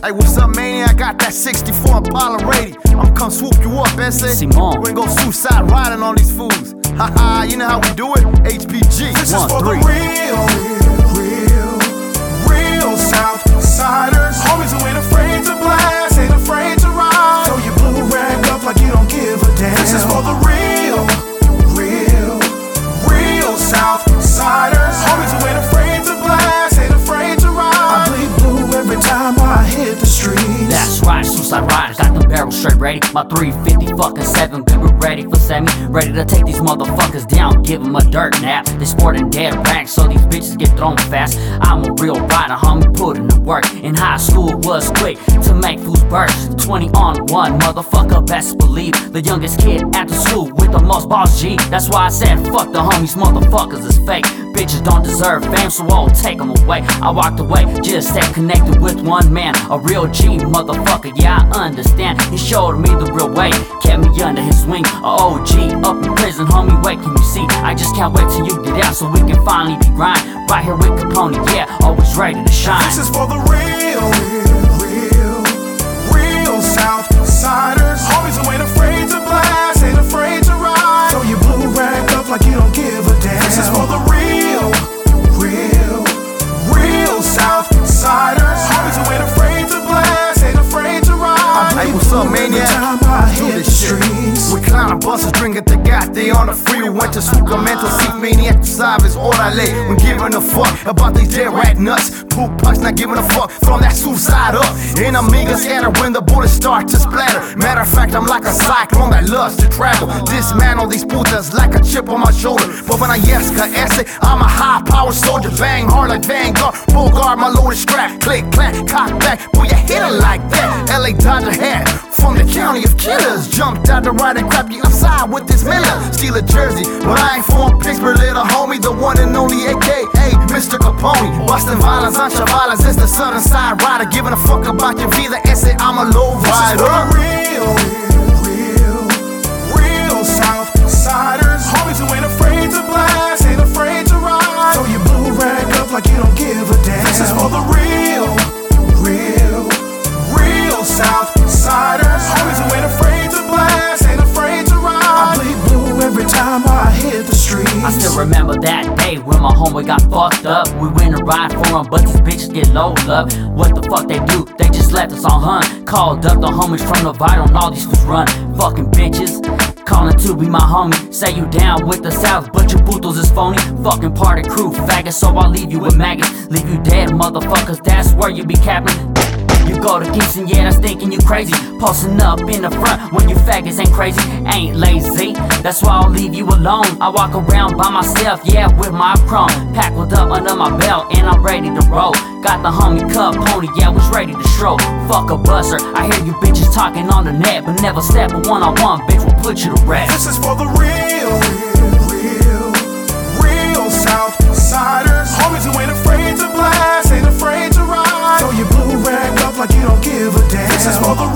Hey, what's up, mania? I got that 64 Impala ready. I'm come swoop you up, Bessie. Simone. We ain't go suicide riding on these fools. Haha, you know how we do it? HPG. This is for the real Southsiders. Homies who ain't afraid to blast, ain't afraid to ride. Throw your blue rag up like you don't give a damn. This is for the real Southsiders. Homies who ain't afraid to blast, ain't afraid to ride. I bleed blue every time I hit the streets. That's right, suicide rider, got them barrels straight ready. My 350 fucking 7, we were ready for semi. Ready to take these motherfuckers down, give them a dirt nap. They sporting dead ranks, so these bitches get thrown fast. I'm a real rider, homie, put in the work. In high school it was quick to make fools burst. 20 on 1, motherfucker, best believe. The youngest kid at the school with the most boss G. That's why I said fuck the homies, motherfuckers is fake. Bitches don't deserve fame, so I'll take them away. I walked away, just stay connected with one man. A real G, motherfucker, yeah, I understand. He showed me the real way, kept me under his wing. A OG, up in prison, homie, wait, can you see? I just can't wait till you get out so we can finally be grind. Right here with Capone, yeah, always ready to shine. This is for the real Southsiders. Homies who ain't afraid to blast, ain't afraid to ride. Throw your blue rag up like you don't give a damn. This is for the real Southsiders. Homies who ain't afraid to blast, ain't afraid to ride. Hey, what's up, maniac? Let's do this shit. We clowning buses, drinking the they on the freeway. Went to Sucamento, seek maniac, the sabes, orale. When giving a fuck about these dead rat nuts. Poop punch, not giving a fuck, throwing that suicide up. In amiga scatter when the bullets start to splatter. Matter of fact, I'm like a cyclone that loves to travel. Dismantle these putas like a chip on my shoulder. But when I yes, I'm a high power soldier. Bang hard like Vanguard, full guard, my loaded strap. Click, clack, cock back, boy, you hit it like that. LA Dodger hat from the county of killers. Jumped out the ride and crap you upside with this Miller. Steal a jersey, but I ain't from Pittsburgh, little homie. The one and only AKA Mr. Capone. Busting violence on Chavalas, it's the southern side rider. Giving a fuck about your vida, ese I'm a low rider. Real Southsiders. Homies who ain't afraid to blast, ain't afraid to ride. Throw your blue rag up like you don't give a damn. This is for the real Southsiders. Homies who ain't afraid to blast, ain't afraid to ride. I bleed blue every time I hit the streets. I still remember that day when my homeboy got fucked up. We went to ride for him, but these bitches get loaded up. What the fuck they do? They just left us on hunt. Called up the homies from the Vital and all these fools run. Fucking bitches. Calling to be my homie. Say you down with the South, but your putos is phony. Fucking party crew, faggot, so I'll leave you with maggots. Leave you dead, motherfuckers, that's where you be capping. You go to Kingston, yeah, that's thinking you crazy. Posting up in the front when you faggots ain't crazy, ain't lazy. That's why I'll leave you alone. I walk around by myself, yeah, with my chrome. Packled up under my belt, and I'm ready to roll. Got the homie Cub Pony, yeah, was ready to stroll. Fuck a buzzer, I hear you bitches talking on the net, but never step a one-on-one, bitch, will put you to rest. This is for the real Southsiders. Homies who ain't afraid to blast, ain't afraid to ride. Throw your blue rag up like you don't give a damn. This is for the